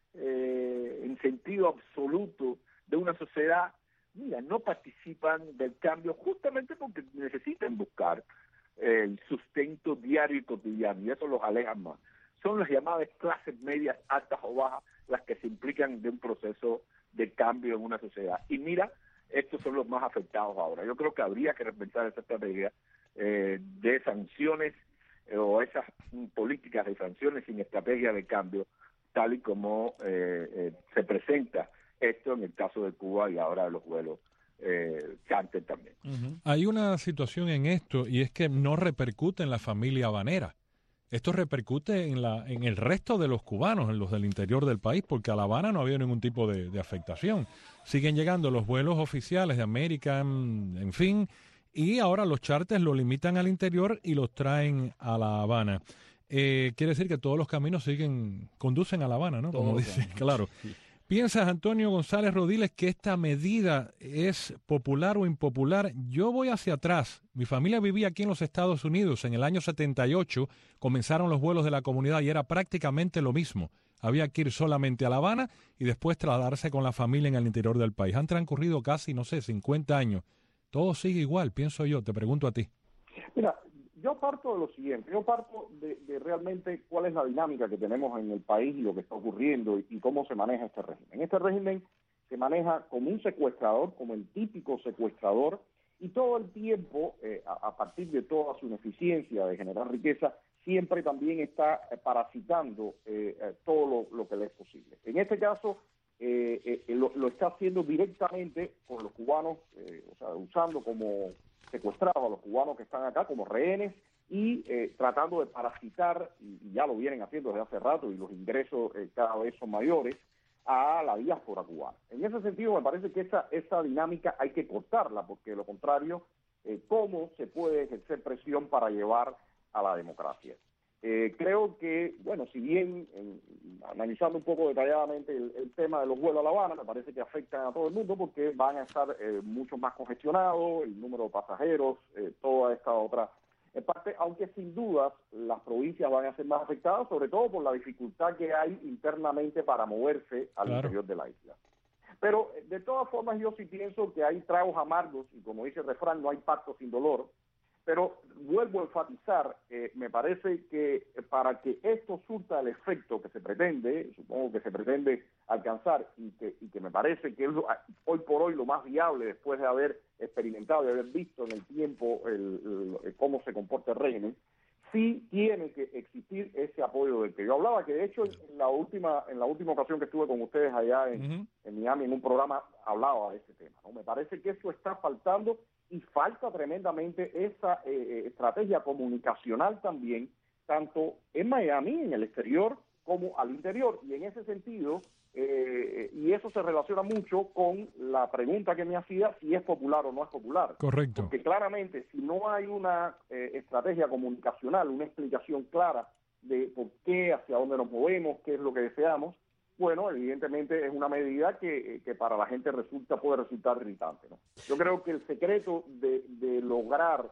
en sentido absoluto de una sociedad, mira, no participan del cambio justamente porque necesitan buscar el sustento diario y cotidiano, y eso los aleja más. Son las llamadas clases medias, altas o bajas, las que se implican de un proceso de cambio en una sociedad. Y mira, estos son los más afectados ahora. Yo creo que habría que repensar esa estrategia de sanciones o esas políticas de sanciones sin estrategia de cambio, tal y como se presenta esto en el caso de Cuba y ahora de los vuelos Chanter también. Hay una situación en esto, y es que no repercute en la familia habanera. Esto repercute en el resto de los cubanos, en los del interior del país, porque a La Habana no ha habido ningún tipo de afectación. Siguen llegando los vuelos oficiales de American, en fin, y ahora los charters lo limitan al interior y los traen a La Habana. Quiere decir que todos los caminos conducen a La Habana, ¿no? Como dice, claro. ¿Piensas, Antonio González Rodiles, que esta medida es popular o impopular? Yo voy hacia atrás. Mi familia vivía aquí en los Estados Unidos. En el año 78 comenzaron los vuelos de la comunidad y era prácticamente lo mismo. Había que ir solamente a La Habana y después trasladarse con la familia en el interior del país. Han transcurrido casi, 50 años. Todo sigue igual, pienso yo. Te pregunto a ti. Mira, yo parto de lo siguiente, yo parto de realmente cuál es la dinámica que tenemos en el país y lo que está ocurriendo y cómo se maneja este régimen. Este régimen se maneja como un secuestrador, como el típico secuestrador, y todo el tiempo, a partir de toda su ineficiencia de generar riqueza, siempre también está parasitando todo lo que le es posible. En este caso, lo está haciendo directamente con los cubanos, usando como secuestrados a los cubanos que están acá como rehenes y tratando de parasitar, y ya lo vienen haciendo desde hace rato, y los ingresos cada vez son mayores, a la diáspora cubana. En ese sentido, me parece que esa dinámica hay que cortarla, porque de lo contrario, ¿cómo se puede ejercer presión para llevar a la democracia? Creo que, bueno, si bien analizando un poco detalladamente el tema de los vuelos a La Habana, me parece que afectan a todo el mundo porque van a estar mucho más congestionados, el número de pasajeros, toda esta otra parte, aunque sin dudas las provincias van a ser más afectadas, sobre todo por la dificultad que hay internamente para moverse al interior de la isla. Pero de todas formas yo sí pienso que hay tragos amargos, y como dice el refrán, no hay pacto sin dolor. Pero vuelvo a enfatizar, me parece que para que esto surta el efecto que se pretende, supongo que se pretende alcanzar, y que me parece que es hoy por hoy lo más viable después de haber experimentado y haber visto en el tiempo cómo se comporta el régimen, sí tiene que existir ese apoyo del que yo hablaba, que de hecho en la última ocasión que estuve con ustedes allá en Miami, en un programa, hablaba de ese tema, ¿no? Me parece que eso está faltando y falta tremendamente esa estrategia comunicacional también, tanto en Miami, en el exterior, como al interior. Y en ese sentido, y eso se relaciona mucho con la pregunta que me hacía, si es popular o no es popular. Correcto. Porque claramente, si no hay una estrategia comunicacional, una explicación clara de por qué, hacia dónde nos movemos, qué es lo que deseamos, bueno, evidentemente es una medida que para la gente puede resultar irritante, ¿no? Yo creo que el secreto de lograr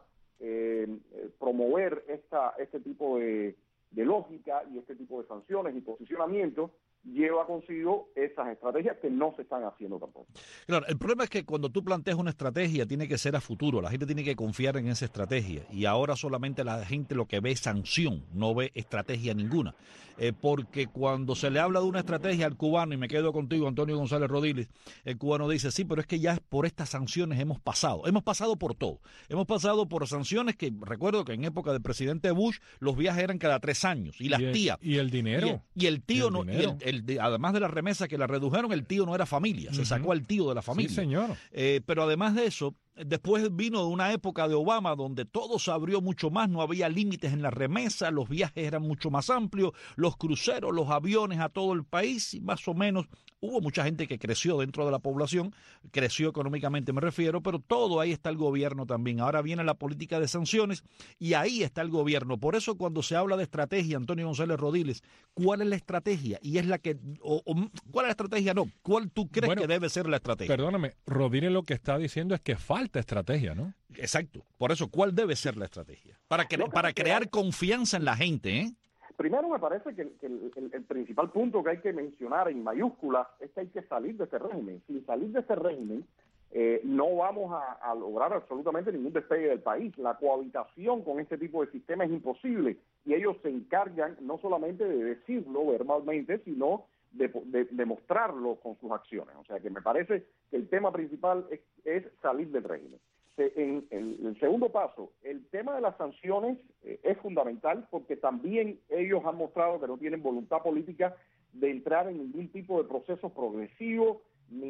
promover este tipo de lógica y este tipo de sanciones y posicionamientos lleva consigo esas estrategias que no se están haciendo tampoco. Claro, el problema es que cuando tú planteas una estrategia tiene que ser a futuro, la gente tiene que confiar en esa estrategia y ahora solamente la gente lo que ve es sanción, no ve estrategia ninguna, porque cuando se le habla de una estrategia al cubano, y me quedo contigo, Antonio González Rodiles, el cubano dice, sí, pero es que ya por estas sanciones hemos pasado por todo, hemos pasado por sanciones que recuerdo que en época del presidente Bush los viajes eran cada 3 años y las tías. Y el dinero. Y el tío no, además de la remesa que la redujeron, el tío no era familia, se sacó al tío de la familia. Sí, señor. Pero además de eso, después vino una época de Obama donde todo se abrió mucho más, no había límites en la remesa, los viajes eran mucho más amplios, los cruceros, los aviones a todo el país, y más o menos hubo mucha gente que creció dentro de la población, creció económicamente me refiero, pero todo ahí está el gobierno también. Ahora viene la política de sanciones y ahí está el gobierno. Por eso cuando se habla de estrategia, Antonio González Rodiles, ¿cuál es la estrategia? Y es la que, ¿cuál es la estrategia? No, ¿cuál tú crees que debe ser la estrategia? Perdóname, Rodiles lo que está diciendo es que falta estrategia, ¿no? Exacto. Por eso, ¿cuál debe ser la estrategia? Para crear confianza en la gente, ¿eh? Primero, me parece que el principal punto que hay que mencionar en mayúsculas es que hay que salir de este régimen. Sin salir de este régimen, no vamos a lograr absolutamente ningún despegue del país. La cohabitación con este tipo de sistema es imposible y ellos se encargan no solamente de decirlo verbalmente, sino de demostrarlo con sus acciones. O sea que me parece que el tema principal es salir del régimen. En el segundo paso, el tema de las sanciones es fundamental porque también ellos han mostrado que no tienen voluntad política de entrar en ningún tipo de proceso progresivo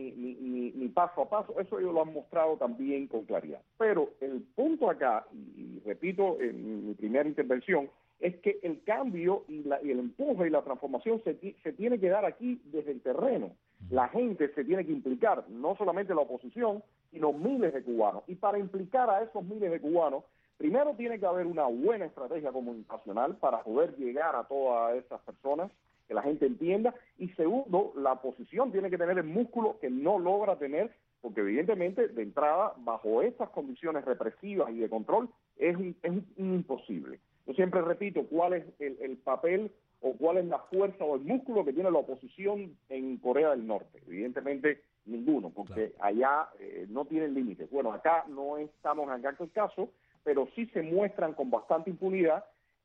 ni paso a paso. Eso ellos lo han mostrado también con claridad. Pero el punto acá, y repito en mi primera intervención, es que el cambio y el empuje y la transformación se tiene que dar aquí desde el terreno. La gente se tiene que implicar, no solamente la oposición, sino miles de cubanos. Y para implicar a esos miles de cubanos, primero tiene que haber una buena estrategia comunicacional para poder llegar a todas esas personas, que la gente entienda. Y segundo, la oposición tiene que tener el músculo que no logra tener, porque evidentemente, de entrada, bajo estas condiciones represivas y de control, es imposible. Yo siempre repito cuál es el papel o cuál es la fuerza o el músculo que tiene la oposición en Corea del Norte. Evidentemente ninguno, porque allá no tienen límites. Bueno, acá no estamos en aquel caso, pero sí se muestran con bastante impunidad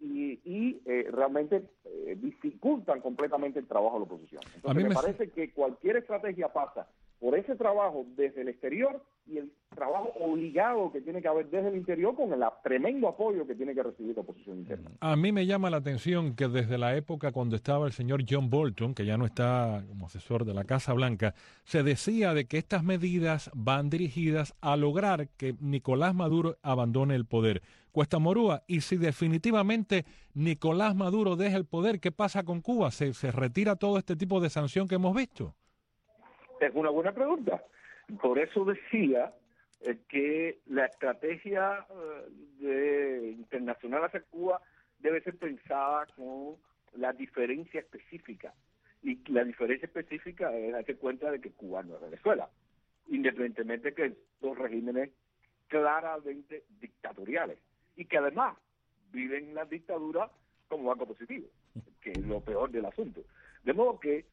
y realmente dificultan completamente el trabajo de la oposición. Entonces me parece que cualquier estrategia pasa por ese trabajo desde el exterior y el trabajo obligado que tiene que haber desde el interior con el tremendo apoyo que tiene que recibir la oposición interna. A mí me llama la atención que desde la época cuando estaba el señor John Bolton, que ya no está como asesor de la Casa Blanca, se decía de que estas medidas van dirigidas a lograr que Nicolás Maduro abandone el poder. Cuesta Morúa, y si definitivamente Nicolás Maduro deja el poder, ¿qué pasa con Cuba? ¿Se retira todo este tipo de sanción que hemos visto? Es una buena pregunta. Por eso decía que la estrategia internacional hacia Cuba debe ser pensada con la diferencia específica. Y la diferencia específica es darse cuenta de que Cuba no es Venezuela, independientemente de que son regímenes claramente dictatoriales y que además viven la dictadura como algo positivo, que es lo peor del asunto. De modo que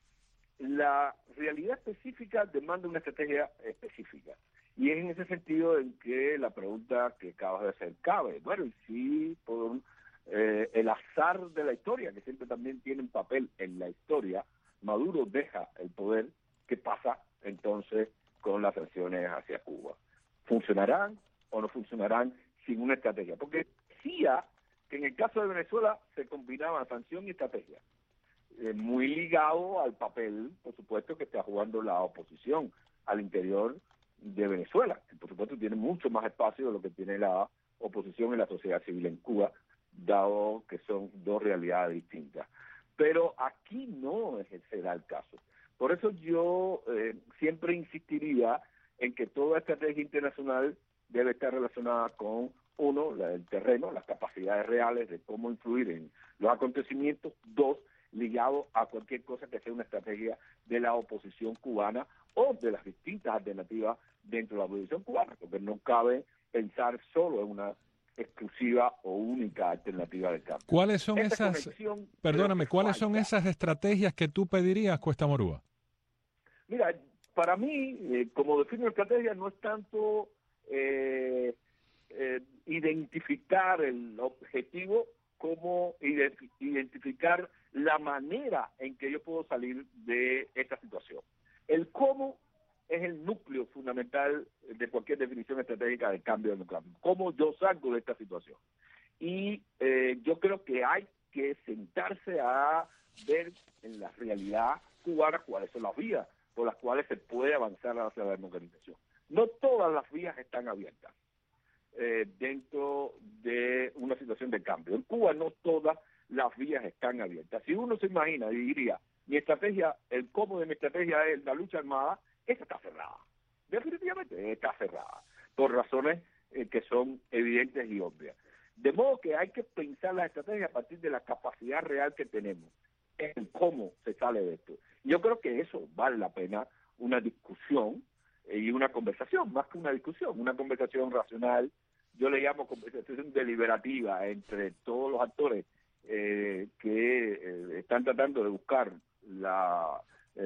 la realidad específica demanda una estrategia específica. Y es en ese sentido en que la pregunta que acabas de hacer cabe. Bueno, y si por el azar de la historia, que siempre también tiene un papel en la historia, Maduro deja el poder, ¿qué pasa entonces con las sanciones hacia Cuba? ¿Funcionarán o no funcionarán sin una estrategia? Porque decía que en el caso de Venezuela se combinaban sanción y estrategia, muy ligado al papel, por supuesto, que está jugando la oposición al interior de Venezuela, que por supuesto tiene mucho más espacio de lo que tiene la oposición en la sociedad civil en Cuba, dado que son dos realidades distintas. Pero aquí no será el caso. Por eso yo siempre insistiría en que toda estrategia internacional debe estar relacionada con, uno, el terreno, las capacidades reales de cómo influir en los acontecimientos. Dos, ligado a cualquier cosa que sea una estrategia de la oposición cubana o de las distintas alternativas dentro de la oposición cubana, porque no cabe pensar solo en una exclusiva o única alternativa de cambio. ¿Cuáles son cuáles son esas estrategias que tú pedirías, Cuesta Morúa? Mira, para mí, como defino estrategia, no es tanto identificar el objetivo como identificar la manera en que yo puedo salir de esta situación. El cómo es el núcleo fundamental de cualquier definición estratégica de cambio democrático. ¿Cómo yo salgo de esta situación? Y yo creo que hay que sentarse a ver en la realidad cubana cuáles son las vías por las cuales se puede avanzar hacia la democratización. No todas las vías están abiertas dentro de una situación de cambio. En Cuba no todas las vías están abiertas. Si uno se imagina y diría, mi estrategia, el cómo de mi estrategia es la lucha armada, esa está cerrada. Definitivamente está cerrada, por razones que son evidentes y obvias. De modo que hay que pensar la estrategia a partir de la capacidad real que tenemos, en cómo se sale de esto. Yo creo que eso vale la pena una discusión y una conversación, más que una discusión, una conversación racional. Yo le llamo conversación deliberativa entre todos los actores que están tratando de buscar la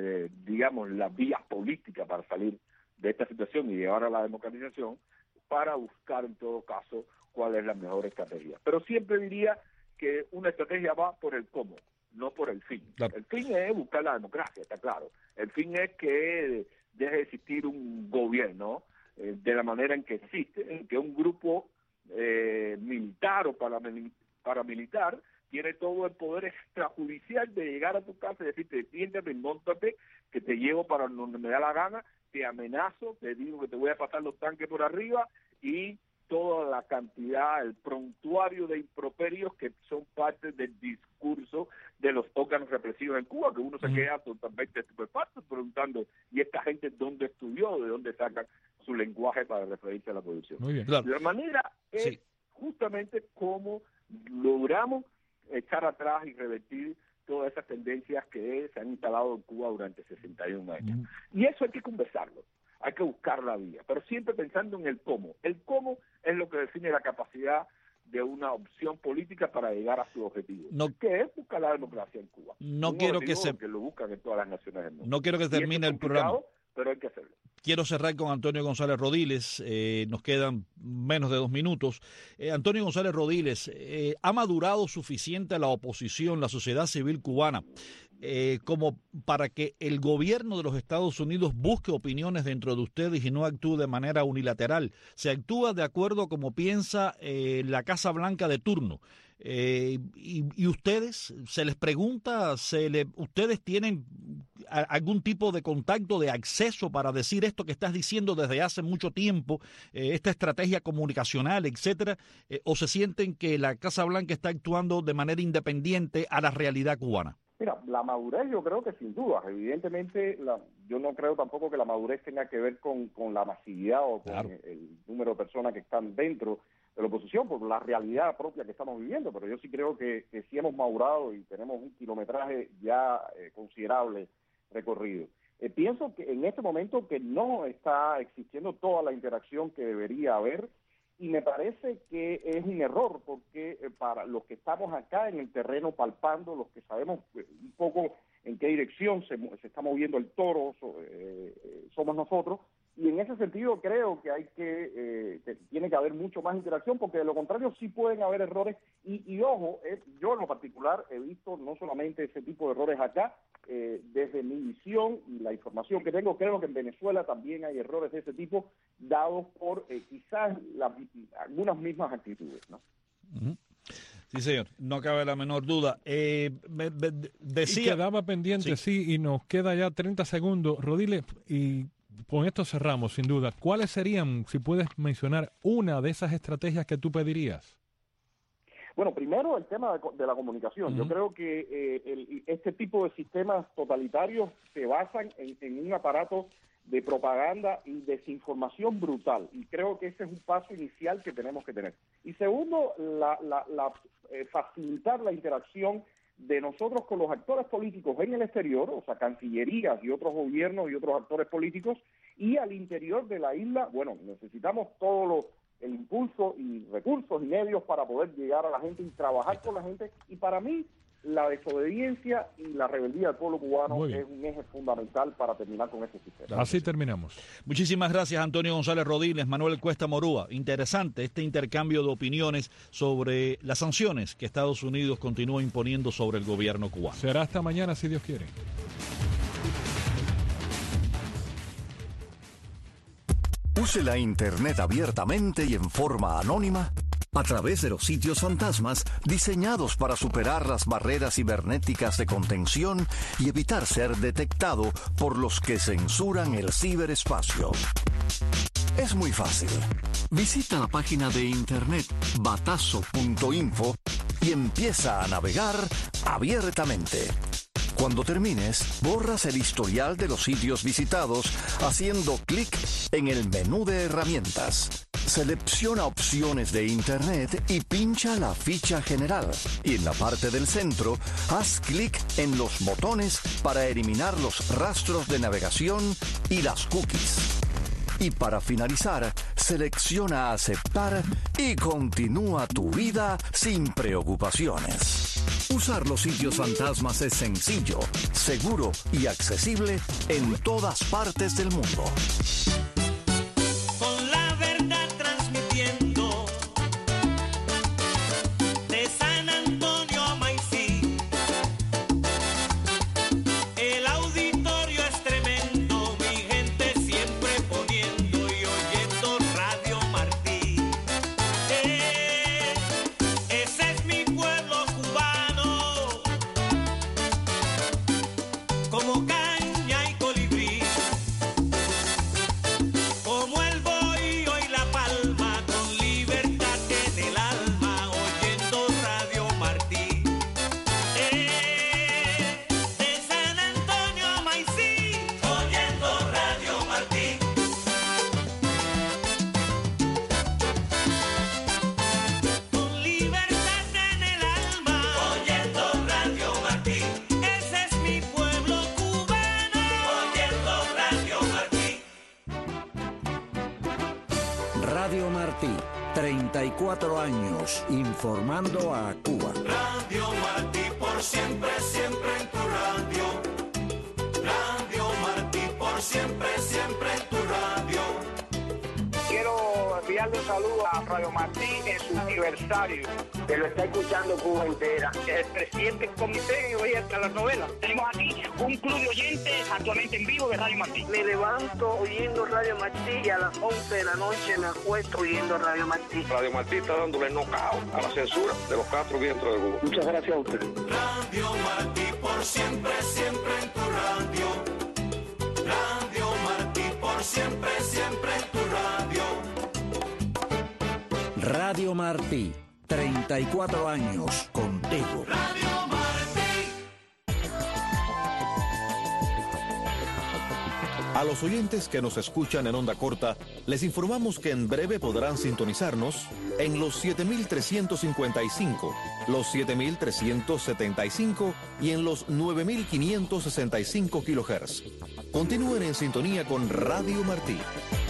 vía política para salir de esta situación y llevar a la democratización, para buscar en todo caso cuál es la mejor estrategia. Pero siempre diría que una estrategia va por el cómo, no por el fin. Claro. El fin es buscar la democracia, está claro. El fin es que deje de existir un gobierno de la manera en que existe, en que un grupo militar o paramilitar tiene todo el poder extrajudicial de llegar a tu casa y decirte, siéntate, móntate, que te llevo para donde me da la gana, te amenazo, te digo que te voy a pasar los tanques por arriba, y toda la cantidad, el prontuario de improperios que son parte del discurso de los órganos represivos en Cuba, que uno se queda totalmente estupefacto preguntando, ¿y esta gente dónde estudió, de dónde sacan su lenguaje para referirse a la producción? Muy bien. La manera es justamente cómo logramos echar atrás y revertir todas esas tendencias que se han instalado en Cuba durante 61 años. Y eso hay que conversarlo, hay que buscar la vía, pero siempre pensando en el cómo. El cómo es lo que define la capacidad de una opción política para llegar a su objetivo, que es buscar la democracia en Cuba. No quiero que lo buscan en todas las naciones del mundo. No quiero que termine el programa, pero hay que hacerlo. Quiero cerrar con Antonio González Rodiles, nos quedan menos de 2 minutos. Antonio González Rodiles, ¿ha madurado suficiente la oposición, la sociedad civil cubana, como para que el gobierno de los Estados Unidos busque opiniones dentro de ustedes y no actúe de manera unilateral? Se actúa de acuerdo a como piensa la Casa Blanca de turno. Y ustedes, se les pregunta, ustedes tienen algún tipo de contacto, de acceso para decir esto que estás diciendo desde hace mucho tiempo, esta estrategia comunicacional, etcétera, o se sienten que la Casa Blanca está actuando de manera independiente a la realidad cubana? Mira, la madurez yo creo que sin duda, evidentemente yo no creo tampoco que la madurez tenga que ver con la masividad o con el número de personas que están dentro de la oposición, por la realidad propia que estamos viviendo, pero yo sí creo que sí hemos madurado y tenemos un kilometraje ya considerable recorrido. Pienso que en este momento que no está existiendo toda la interacción que debería haber, y me parece que es un error, porque para los que estamos acá en el terreno palpando, los que sabemos un poco en qué dirección se está moviendo el toro, somos nosotros, y en ese sentido creo que tiene que haber mucho más interacción, porque de lo contrario sí pueden haber errores, y ojo, yo en lo particular he visto no solamente ese tipo de errores acá, desde mi visión y la información que tengo, creo que en Venezuela también hay errores de ese tipo, dados por quizás algunas mismas actitudes, ¿no? Sí, señor, no cabe la menor duda. Decía... Y quedaba pendiente, sí, y nos queda ya 30 segundos. Rodiles, y con esto cerramos, sin duda. ¿Cuáles serían, si puedes mencionar, una de esas estrategias que tú pedirías? Bueno, primero el tema de la comunicación. Yo creo que este tipo de sistemas totalitarios se basan en un aparato de propaganda y desinformación brutal, y creo que ese es un paso inicial que tenemos que tener. Y segundo, facilitar la interacción de nosotros con los actores políticos en el exterior, o sea, cancillerías y otros gobiernos y otros actores políticos, y al interior de la isla. Bueno, necesitamos todo el impulso y recursos y medios para poder llegar a la gente y trabajar con la gente, y para mí la desobediencia y la rebeldía del pueblo cubano es un eje fundamental para terminar con este sistema. Así terminamos. Muchísimas gracias, Antonio González Rodiles, Manuel Cuesta Morúa. Interesante este intercambio de opiniones sobre las sanciones que Estados Unidos continúa imponiendo sobre el gobierno cubano. Será hasta mañana, si Dios quiere. Use la Internet abiertamente y en forma anónima a través de los sitios fantasmas diseñados para superar las barreras cibernéticas de contención y evitar ser detectado por los que censuran el ciberespacio. Es muy fácil. Visita la página de internet batazo.info y empieza a navegar abiertamente. Cuando termines, borras el historial de los sitios visitados haciendo clic en el menú de herramientas. Selecciona opciones de Internet y pincha la ficha general. Y en la parte del centro, haz clic en los botones para eliminar los rastros de navegación y las cookies. Y para finalizar, selecciona aceptar y continúa tu vida sin preocupaciones. Usar los sitios fantasmas es sencillo, seguro y accesible en todas partes del mundo. Con la verdad transmitiendo de San Antonio a Maicí. El auditorio es tremendo, mi gente siempre poniendo y oyendo Radio Martí. Ese es mi pueblo cubano, como caña y colibrí. Como el bohío y la palma, con libertad en el alma, oyendo Radio Martí. De San Antonio a Maicí, oyendo Radio Martí. Con libertad en el alma, oyendo Radio Martí. Ese es mi pueblo cubano, oyendo Radio Martí. Radio Martí, 34 años informando a Cuba. Radio Martí por siempre, siempre en tu radio. Radio Martí por siempre, siempre en tu radio. Quiero enviarle un saludo a Radio Martí en su aniversario, que lo está escuchando Cuba entera. El presidente del comité y oye hasta las novelas. Tenemos aquí un club de oyentes actualmente en vivo de Radio Martí. Me levanto oyendo Radio Martí y a las 11 de la noche me acuesto oyendo Radio Martí. Radio Martí está dándole knockout a la censura de los 4 vientos de Cuba. Muchas gracias a usted. Radio Martí por siempre, siempre en tu radio. Radio Martí por siempre, siempre en tu radio. Radio Martí, 34 años contigo. Radio Martí. A los oyentes que nos escuchan en onda corta, les informamos que en breve podrán sintonizarnos en los 7355, los 7375 y en los 9565 kHz. Continúen en sintonía con Radio Martí.